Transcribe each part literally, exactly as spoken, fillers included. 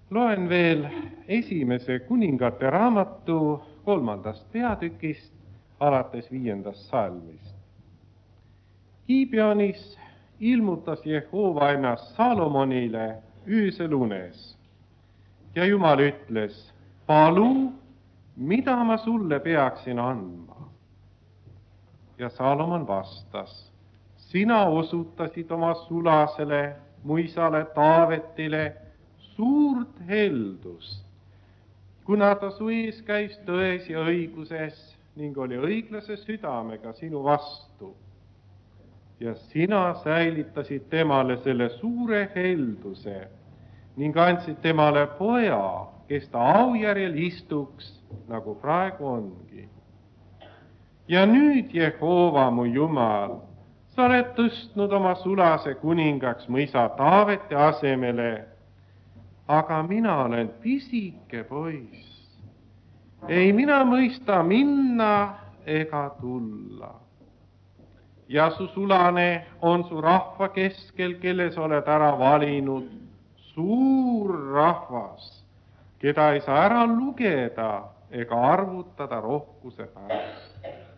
Loen veel esimese kuningate raamatu kolmandast peatükist, alates viiendast salmist. Gibeonis ilmutas Jehova ennast Salomonile öösel unes ja Jumal ütles, palu, mida ma sulle peaksin andma. Ja Salomon vastas, sina osutasid oma sulasele, mu isale Taavetile suurt heldust, kuna ta su ees käis tões ja õiguses ning oli õiglase südamega sinu vastu. Ja sina säilitasid temale selle suure helduse ning andsid temale poja, kes ta aujärjel istuks, nagu praegu ongi. Ja nüüd, Jehova, mu Jumal, sa oled tõstnud oma sulase kuningaks mu isa Taaveti asemele, aga mina olen pisike poiss. Ei mina mõista minna ega tulla. Ja su sulane on su rahva keskel, kelles oled ära valinud, suur rahvas, keda ei saa ära lugeda ega arvutada rohkuse pärast.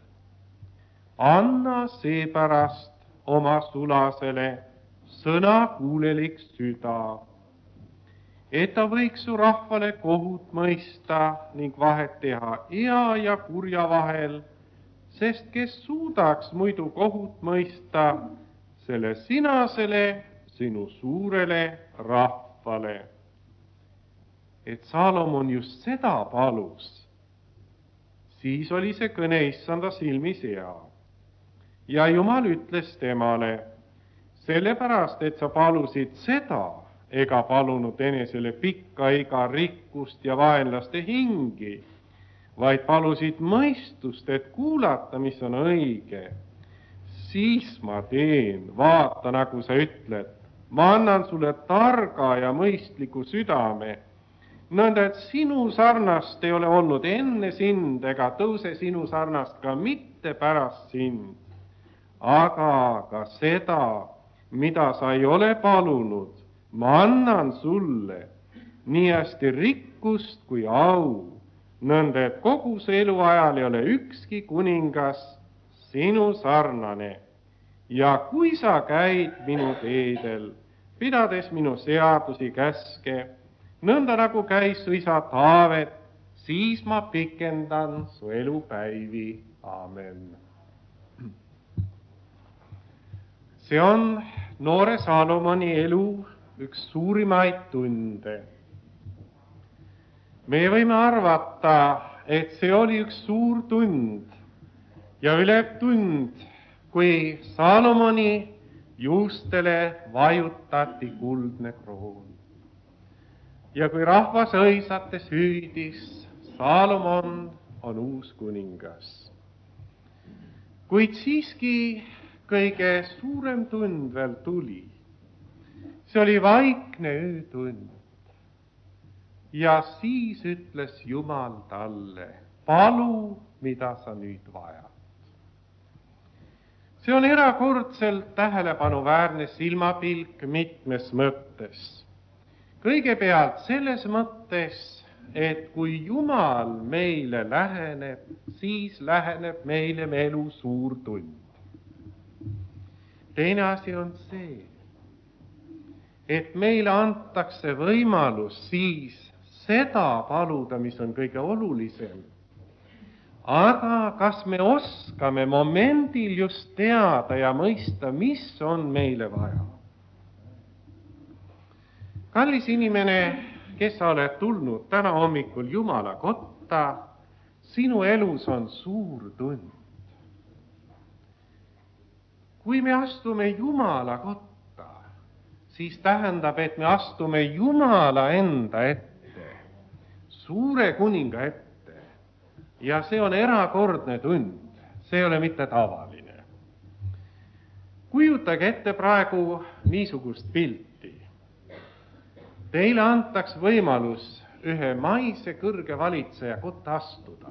Anna seepärast oma sulasele sõnakuulelik süda, et ta võiks su rahvale kohut mõista ning vahet teha hea ja kurja vahel, sest kes suudaks muidu kohut mõista selle sinasele, sinu suurele rahvale. Et Salomon just seda palus, siis oli see kõne issanda silmis hea. Ja Jumal ütles temale, sellepärast, et sa palusid seda, ega palunud enesele pikka iga rikkust ja vaenlaste hingi, vaid palusid mõistust, et kuulata, mis on õige. Siis ma teen, vaata, nagu sa ütled, ma annan sulle targa ja mõistliku südame, nõnda, et sinu sarnast ei ole olnud enne sind ega tõuse sinu sarnast ka mitte pärast sind. Aga ka seda, mida sa ei ole palunud, ma annan sulle nii hästi rikkust kui au, nõnda, et kogu see eluajal ei ole ükski kuningas sinu sarnane. Ja kui sa käid minu teedel, pidades minu seadusi käske, nõnda nagu käis su isa Taavet, siis ma pikendan su elupäivi. Aamen. See on noore Salomoni elu üks suurimaid tunde. Me võime arvata, et see oli üks suur tund ja ülev tund, kui Salomoni juustele vajutati kuldne kroon. Ja kui rahvas õisates hüüdis, Salomon on uus kuningas. Kuid siiski kõige suurem tund veel tuli. See oli vaikne öötund. Ja siis ütles Jumal talle, palu, mida sa nüüd vajad. See on erakordselt tähelepanuväärne silmapilk mitmes mõttes. Kõigepealt selles mõttes, et kui Jumal meile läheneb, siis läheneb meile elu suur tund. Teine asi on see, et meile antakse võimalus siis seda paluda, mis on kõige olulisem. Aga kas me oskame momendil just teada ja mõista, mis on meile vaja? Kallis inimene, kes sa oled tulnud täna hommikul Jumala kotta, sinu elus on suur tund. Kui me astume Jumala kotta, siis tähendab, et me astume Jumala enda ette, suure kuninga ette. Ja see on erakordne tund, see ei ole mitte tavaline. Kujutage ette praegu niisugust pilti. Teile antaks võimalus ühe maise kõrge valitseja kotta astuda.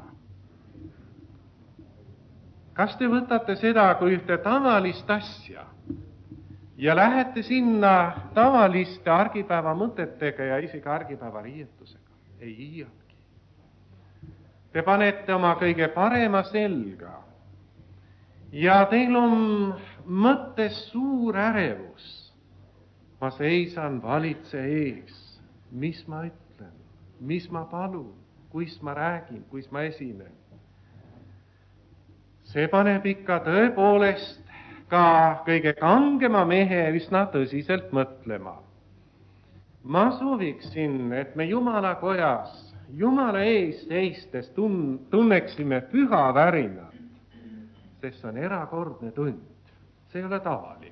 Kas te võtate seda kui ühte tavalist asja? ja lähete sinna tavaliste argipäeva mõtetega ja isegi argipäeva riietusega. Ei iialgi. Te panete oma kõige parema selga ja teil on mõttes suur ärevus. Ma seisan valitse ees, mis ma ütlen, mis ma palun, kuis ma räägin, kuis ma esinen. See paneb ikka tõepoolest ka kõige kangema mehe üsna tõsiselt mõtlema. Ma sooviksin, et me Jumala kojas, Jumala ees seistes tun- tunneksime püha värinat, sest see on erakordne tund. See ei ole tavaline.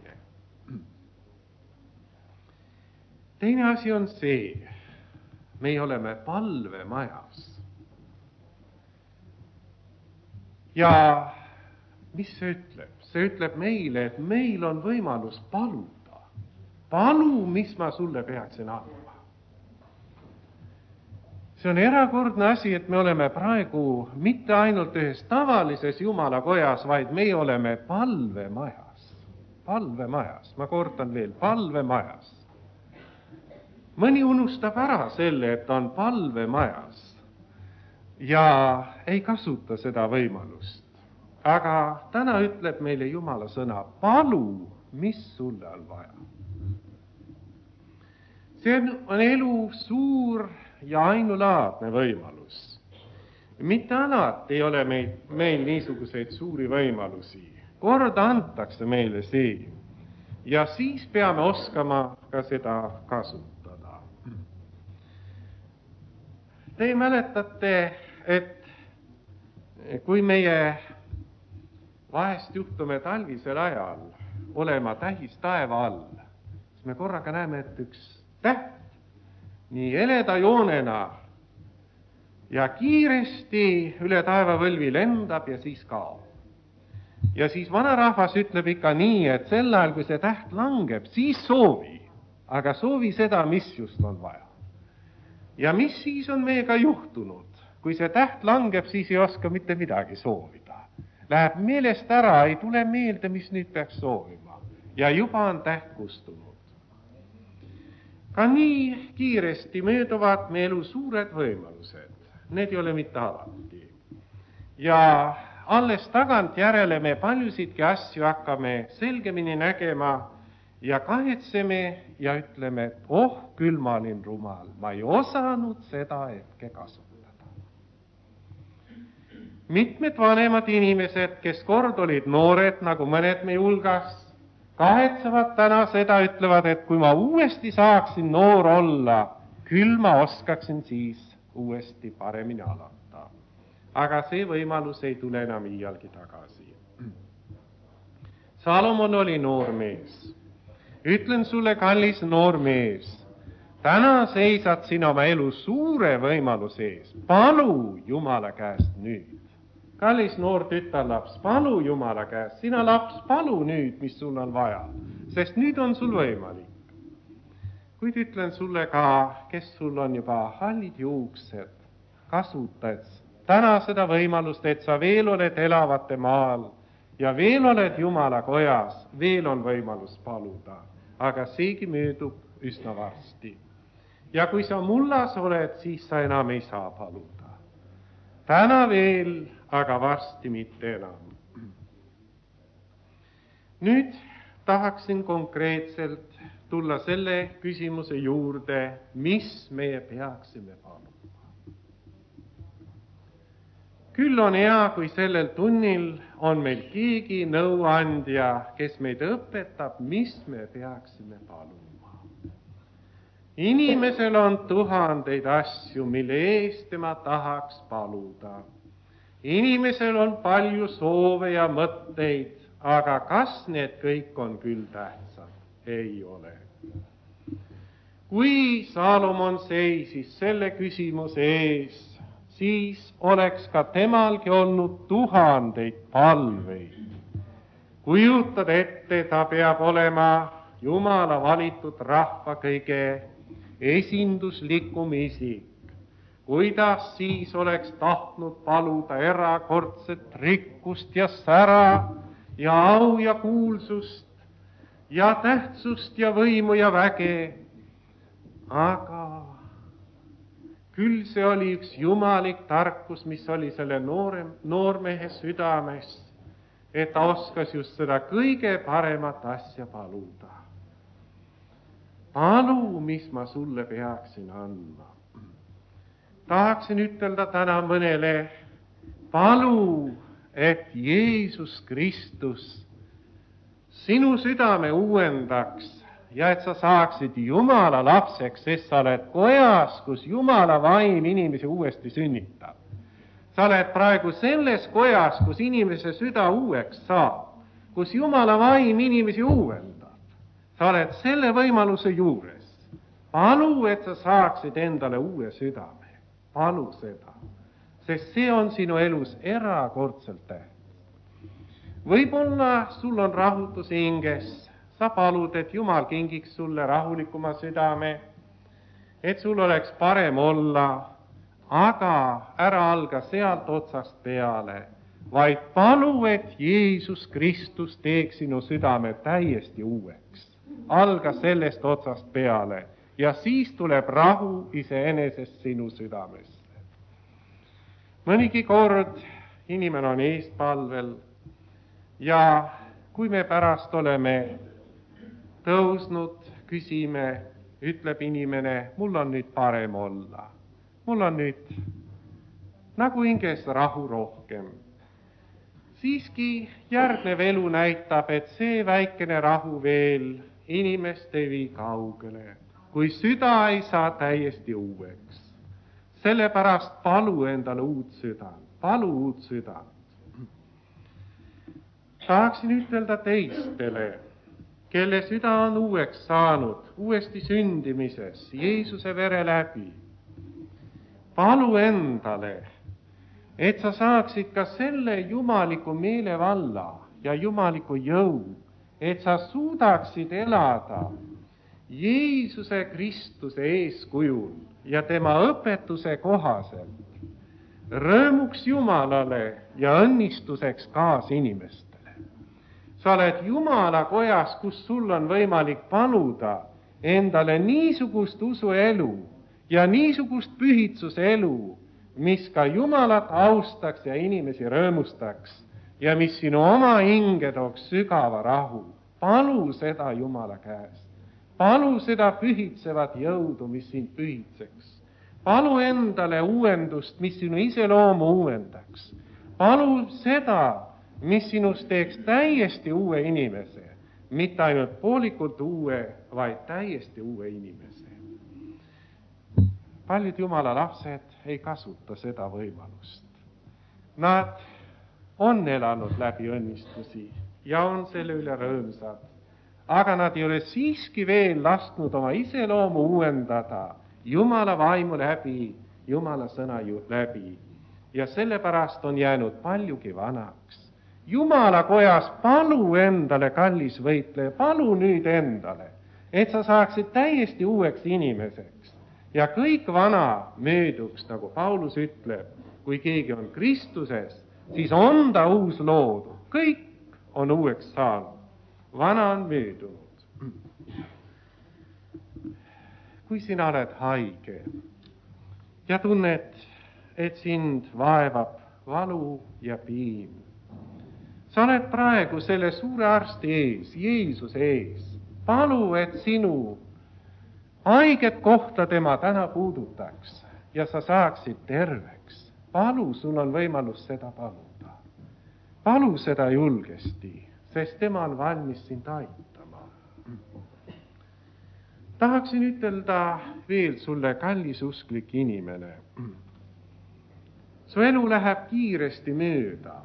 Teine asi on see, me oleme palvemajas. Ja mis see ütleb? See ütleb meile, et meil on võimalus paluda. Palu, mis ma sulle peaksin andma. See on erakordne asi, et me oleme praegu mitte ainult ühes tavalises Jumala kojas, vaid me oleme palvemajas. Palvemajas, ma kordan veel, palvemajas. Mõni unustab ära selle, et on palvemajas ja ei kasuta seda võimalust. Aga täna ütleb meile Jumala sõna, palu, mis sulle on vaja. See on elu suur ja ainulaadne võimalus. Mitte alati ei ole meil, meil niisuguseid suuri võimalusi. Kord antakse meile see ja siis peame oskama ka seda kasutada. Te mäletate, et kui meie vahest juhtume talvisel ajal olema tähis taeva all, siis me korraga näeme, et üks täht nii heleda joonena ja kiiresti üle taevavõlvi lendab ja siis kaob. Ja siis vanarahvas ütleb ikka nii, et sel ajal, kui see täht langeb, siis soovi, aga soovi seda, mis just on vaja. Ja mis siis on meiega juhtunud? Kui see täht langeb, siis ei oska mitte midagi soovida. Läheb meelest ära, ei tule meelde, mis nüüd peaks soovima. Ja juba on täht kustunud. Ka nii kiiresti mööduvad me elu suured võimalused. Need ei ole mitte alati. Ja alles tagant järele me paljusidki asju hakkame selgemini nägema ja kahetseme ja ütleme, et oh, küll ma olin rumal. Ma ei osanud seda hetke kasutada. Mitmed vanemad inimesed, kes kord olid noored, nagu mõned meie hulgas, kahetsevad täna seda, ütlevad, et kui ma uuesti saaksin noor olla, küll ma oskaksin siis uuesti paremini alata. Aga see võimalus ei tule enam iialgi tagasi. Salomon oli noor mees. Ütlen sulle, kallis noor mees, täna seisad sina oma elu suure võimaluse ees. Palu Jumala käest nüüd. Kallis noor tütarlaps, palu Jumala käest. Sina laps, palu nüüd, mis sul on vaja, sest nüüd on sul võimalik. Kuid ütlen sulle ka, kes sul on juba hallid juuksed, kasutad täna seda võimalust, et sa veel oled elavate maal ja veel oled Jumala kojas, veel on võimalus paluda. Aga seegi möödub üsna varsti. Ja kui sa mullas oled, siis sa enam ei saa paluda. Täna veel, aga varsti mitte enam. Nüüd tahaksin konkreetselt tulla selle küsimuse juurde, mis meie peaksime paluma. Küll on hea, kui sellel tunnil on meil keegi nõuandja, kes meid õpetab, mis me peaksime paluma. Inimesel on tuhandeid asju, mille eest tema tahaks paluda. Inimesel on palju soove ja mõtteid, aga kas need kõik on küll tähtsad? Ei ole. Kui Salomon seisis selle küsimuse ees, siis oleks ka temalgi olnud tuhandeid palveid. Kujutad ette, ta peab olema Jumala valitud rahva kõige esinduslikum isik. Kuidas siis oleks tahtnud paluda erakordset rikkust ja sära ja au ja kuulsust ja tähtsust ja võimu ja väge. Aga küll see oli üks jumalik tarkus, mis oli selle noore, noormehe südames, et ta oskas just seda kõige paremat asja paluda. Palu, mis ma sulle peaksin andma. Tahaksin ütelda täna mõnele, palu, et Jeesus Kristus sinu südame uuendaks ja et sa saaksid Jumala lapseks, sest sa oled kojas, kus Jumala vaim inimesi uuesti sünnitab. Sa oled praegu selles kojas, kus inimese süda uueks saab, kus Jumala vaim inimesi uuendab. Sa oled selle võimaluse juures. Palu, et sa saaksid endale uue südame. Palu seda, sest see on sinu elus erakordselt tähtis. Võib-olla sul on rahutus hinges, sa palud, et Jumal kingiks sulle rahulikuma südame, et sul oleks parem olla, aga ära alga sealt otsast peale, vaid palu, et Jeesus Kristus teeks sinu südame täiesti uueks. Alga sellest otsast peale ja siis tuleb rahu iseenesest sinu südamesse. Mõnigi kord inimene on eestpalvel ja kui me pärast oleme tõusnud, küsime, ütleb inimene, mul on nüüd parem olla. Mul on nüüd nagu hinges rahu rohkem. Siiski järgnev elu näitab, et see väikene rahu veel inimest ei vii kaugele, kui süda ei saa täiesti uueks. Sellepärast palu endale uut südant, palu uut südant. Tahaksin ütelda teistele, kelle süda on uueks saanud, uuesti sündimises, Jeesuse vere läbi. Palu endale, et sa saaksid ka selle jumaliku meelevalla ja jumaliku jõu, et sa suudaksid elada Jeesuse Kristuse eeskujul ja tema õpetuse kohaselt, rõõmuks Jumalale ja õnnistuseks kaasinimestele. Sa oled Jumala kojas, kus sul on võimalik paluda endale niisugust usuelu ja niisugust pühitsuse elu, mis ka Jumalat austaks ja inimesi rõõmustaks ja mis sinu oma hinge tooks sügava rahu. Palu seda Jumala käest. Palu seda pühitsevat jõudu, mis sind pühitseks. Palu endale uuendust, mis sinu iseloomu uuendaks. Palu seda, mis sinust teeks täiesti uue inimese. Mitte ainult poolikult uue, vaid täiesti uue inimese. Paljud Jumala lapsed ei kasuta seda võimalust. Nad on elanud läbi õnnistusi ja on selle üle rõõmsad, aga nad ei ole siiski veel lasknud oma iseloomu uuendada Jumala vaimu läbi, Jumala sõna läbi ja sellepärast on jäänud paljugi vanaks. Jumala kojas palu endale, kallis võitleja, palu nüüd endale, et sa saaksid täiesti uueks inimeseks ja kõik vana mööduks, nagu Paulus ütleb, kui keegi on Kristuses, siis on ta uus loodud, kõik on uueks saanud, vana on möödunud. Kui sina oled haige ja tunned, et sind vaevab valu ja piin, sa oled praegu selle suure arsti ees, Jeesuse ees, palu, et sinu haiget kohta tema täna puudutaks ja sa saaksid terveks. Palu, sul on võimalus seda paluda. Palu seda julgesti, sest tema on valmis sind aitama. Tahaksin ütelda veel sulle, kallis usklik inimene. Su elu läheb kiiresti mööda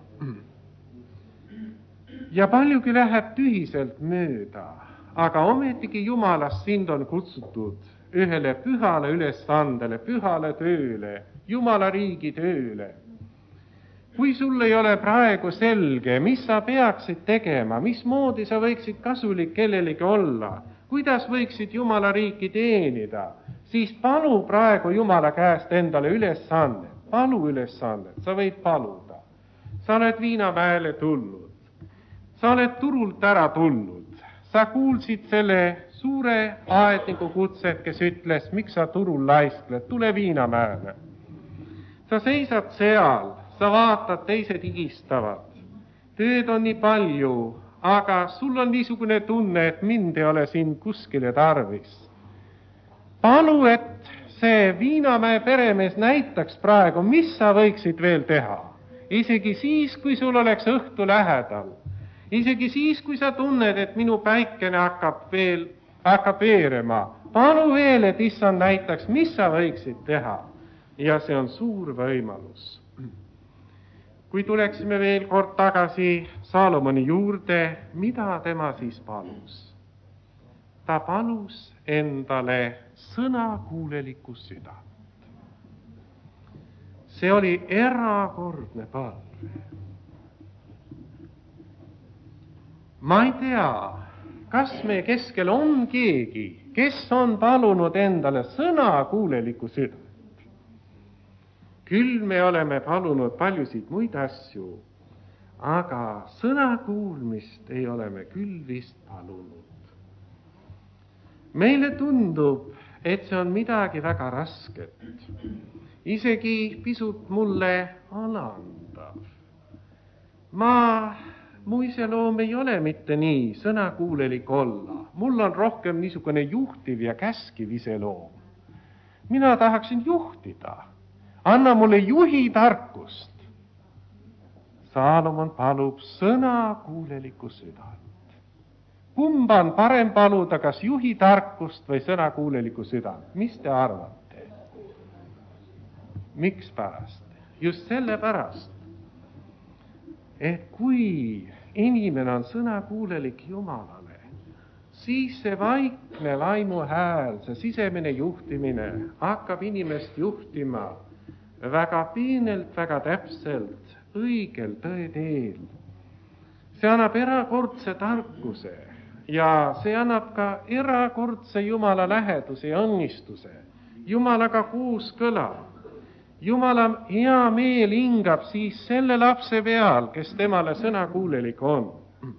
ja paljugi läheb tühiselt mööda, aga ometigi Jumalast sind on kutsutud ühele pühale ülesandele, pühale tööle, Jumala riigi tööle. Kui sul ei ole praegu selge, mis sa peaksid tegema, mismoodi sa võiksid kasulik kellelegi olla, kuidas võiksid Jumala riiki teenida, siis palu praegu Jumala käest endale ülesannet, palu ülesannet, sa võid paluda. Sa oled Viinamäele tulnud, sa oled turult ära tulnud, sa kuulsid selle suure aedniku kutset, kes ütles, miks sa turul laiskled, tule Viinamäele. Sa seisad seal, sa vaatad, teised higistavad. Tööd on nii palju, aga sul on niisugune tunne, et mind ei ole siin kuskile tarvis. Palu, et see Viinamäe peremees näitaks praegu, mis sa võiksid veel teha. Isegi siis, kui sul oleks õhtu lähedal. Isegi siis, kui sa tunned, et minu päikene hakkab veel, hakkab veerema. Palu veel, et issand näitaks, mis sa võiksid teha. Ja see on suur võimalus. Kui tuleksime veel kord tagasi Saalomoni juurde, mida tema siis palus? Ta palus endale sõnakuulelikku südant. See oli erakordne palve. Ma ei tea, kas me keskel on keegi, kes on palunud endale sõnakuulelikku südant. Küll me oleme palunud paljusid muid asju, aga sõnakuulmist ei ole me küll vist palunud. Meile tundub, et see on midagi väga rasket. Isegi pisut mulle alandav. Ma, mu iseloom ei ole mitte nii sõnakuulelik olla. Mul on rohkem niisugune juhtiv ja käskiv iseloom. Mina tahaksin juhtida. Anna mulle juhi tarkust. Saalomon palub sõnakuulelikku südant. Kumba on parem paluda, kas juhi tarkust või sõnakuulelikku südant? Mis te arvate? Miks pärast? Just selle pärast, et kui inimene on sõnakuulelik Jumalale, siis see vaikne vaimu hääl, see sisemine juhtimine hakkab inimest juhtima väga piinelt, väga täpselt, õigel tõe teel. See annab erakordse tarkuse ja see annab ka erakordse Jumala läheduse ja õnnistuse. Jumalaga koos kõla. Jumala hea meel hingab siis selle lapse peal, kes temale sõnakuulelik on.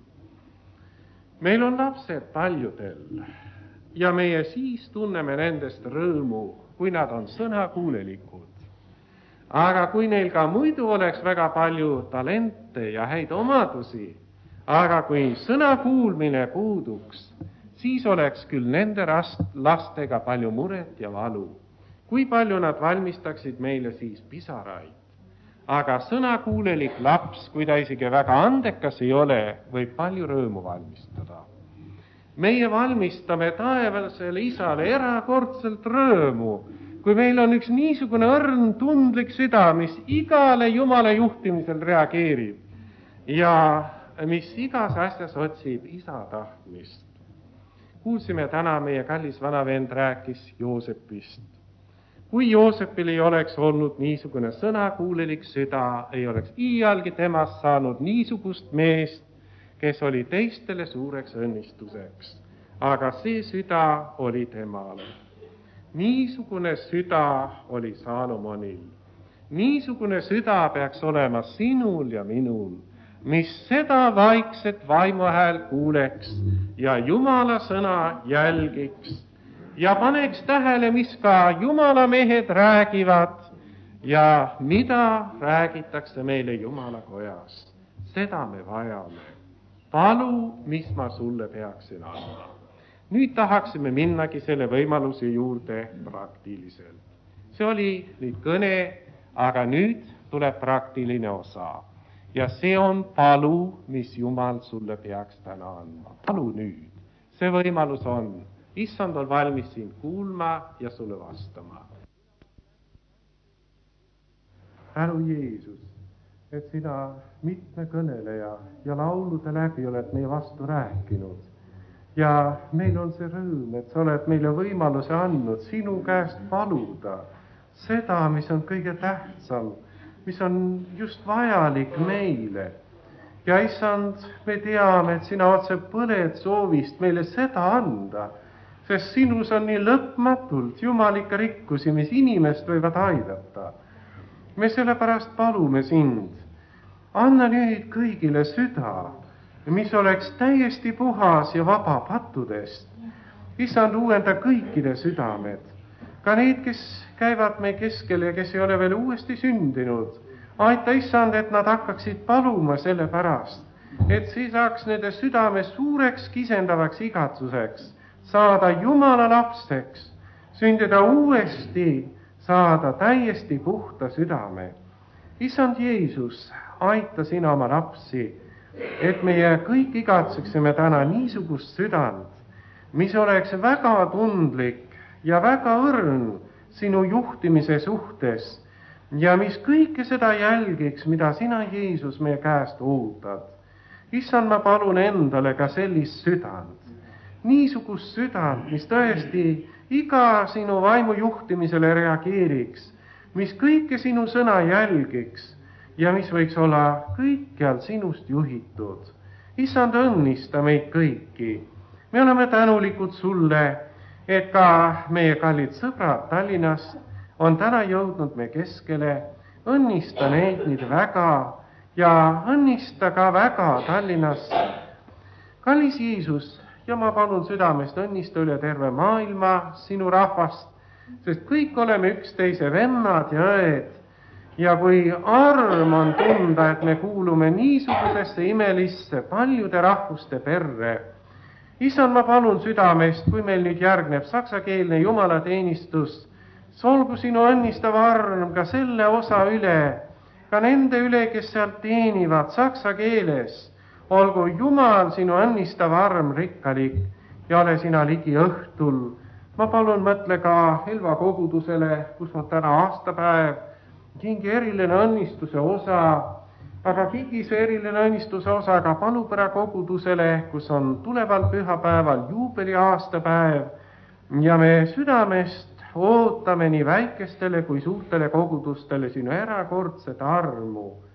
Meil on lapsed paljudel ja meie siis tunneme nendest rõõmu, kui nad on sõnakuulelikud. Aga kui neil ka muidu oleks väga palju talente ja häid omadusi, aga kui sõnakuulmine puuduks, siis oleks küll nende lastega palju muret ja valu. Kui palju nad valmistaksid meile siis pisaraid. Aga sõnakuulelik laps, kui ta isegi väga andekas ei ole, võib palju rõõmu valmistada. Meie valmistame taevasele isale erakordselt rõõmu, kui meil on üks niisugune õrn tundlik süda, mis igale Jumala juhtimisel reageerib ja mis igas asjas otsib isa tahtmist. Kuulsime täna, meie kallis vanavend rääkis Joosepist. Kui Joosepil ei oleks olnud niisugune sõnakuulelik süda, ei oleks iialgi temast saanud niisugust meest, kes oli teistele suureks õnnistuseks. Aga see süda oli temale. Niisugune süda oli Saalomonil. Niisugune süda peaks olema sinul ja minul, mis seda vaikset vaimuhääl kuuleks ja Jumala sõna jälgiks ja paneks tähele, mis ka Jumala mehed räägivad ja mida räägitakse meile Jumala kojas. Seda me vajame. Palu, mis ma sulle peaksin andma. Nüüd tahaksime minnagi selle võimaluse juurde praktiliselt. See oli nüüd kõne, aga nüüd tuleb praktiline osa. Ja see on palu, mis Jumal sulle peaks täna andma. Palu nüüd. See võimalus on. Issand on valmis sind kuulma ja sulle vastama. Tänu Jeesus, et sina mitme kõneleja ja laulude läbi oled meie vastu rääkinud. Ja meil on see rõõm, et sa oled meile võimaluse andnud sinu käest paluda seda, mis on kõige tähtsam, mis on just vajalik meile. Ja issand, me teame, et sina otse põled soovist meile seda anda, sest sinus on nii lõpmatult jumalikke rikkusi, mis inimest võivad aidata. Me sellepärast palume sind. Anna nüüd kõigile süda, mis oleks täiesti puhas ja vaba pattudest. Issand, uuenda kõikide südamed, ka need, kes käivad meie keskel ja kes ei ole veel uuesti sündinud. Aita, Issand, et nad hakkaksid paluma selle pärast, et see saaks nende südame suureks kisendavaks igatsuseks, saada Jumala lapseks, sündida uuesti, saada täiesti puhta südame. Issand Jeesus, aita sina oma lapsi, et meie kõik igatseksime täna niisugust südant, mis oleks väga tundlik ja väga õrn sinu juhtimise suhtes ja mis kõike seda jälgiks, mida sina, Jeesus, meie käest ootad. Issand, ma palun endale ka sellist südant, niisugust südant, mis tõesti iga sinu vaimu juhtimisele reageeriks, mis kõike sinu sõna jälgiks ja mis võiks olla kõikjal sinust juhitud. Issand, õnnista meid kõiki. Me oleme tänulikud sulle, et ka meie kallid sõbrad Tallinnast on täna jõudnud meie keskele. Õnnista neid nüüd väga ja õnnista ka väga Tallinnast. Kallis Jeesus, ja ma palun südamest õnnista üle terve maailma sinu rahvast, sest kõik oleme üksteise vennad ja õed. Ja kui arm on tunda, et me kuulume niisugusesse imelisse paljude rahvuste perre. Issand, ma palun südamest, kui meil nüüd järgneb saksakeelne jumalateenistus, olgu sinu õnnistav arm ka selle osa üle, ka nende üle, kes seal teenivad saksa keeles. Olgu Jumal sinu õnnistav arm rikkalik ja ole sina ligi õhtul. Ma palun mõtle ka Elva kogudusele, kus on täna aastapäev, kingi eriline õnnistuse osa, aga kingise eriline õnnistuse osa ka Palupera kogudusele, kus on tuleval pühapäeval juubeli aastapäev ja me südamest ootame nii väikestele kui suurtele kogudustele sinu erakordset armu.